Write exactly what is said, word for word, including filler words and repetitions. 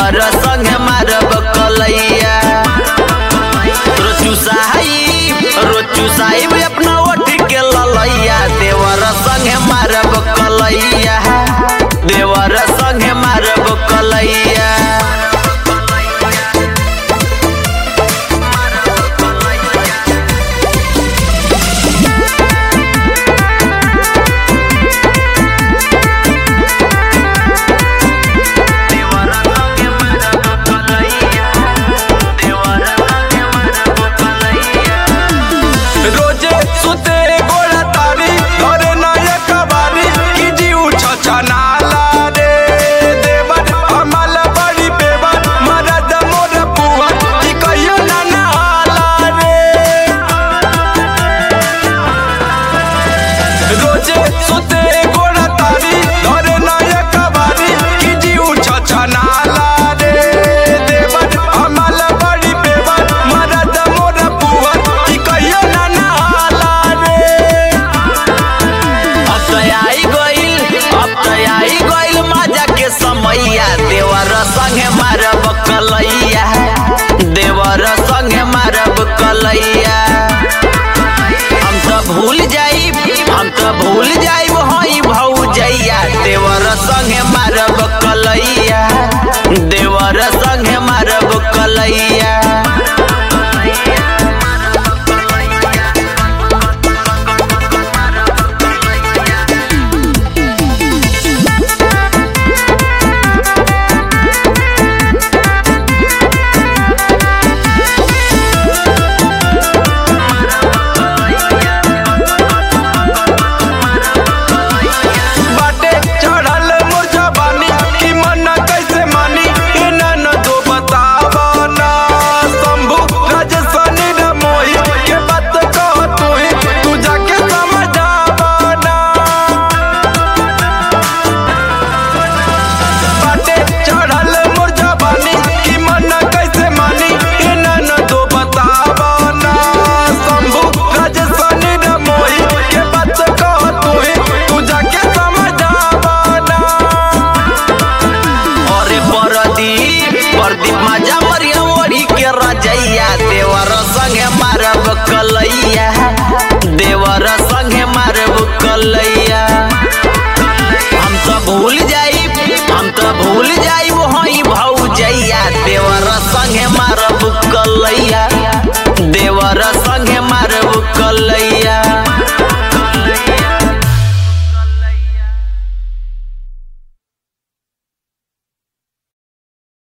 देवर संगे मारब कलैया। रोचू साहिब रोचू साहिब अपना ओठ के ललैया, देवर संगे मारब कलैया, देवर संगे मारब कलैया। रोजे सुते गोड़ा तारी घरे नया कबारी की जीव छछनाला रे देवर हमल बड़ी बेवर मरद मोर पुआ की कहियो ना नहाला रे। रोजे सुते गोड़ा तारी घरे नया कबारी की जीव छछनाला रे देवर हमल बड़ी बेवर मरद मोर पुआ की कहियो ना नहाला रे। अब तो आई गइल अब तो आई गइल मजा के समैया, देवर संगे मारब कलैया।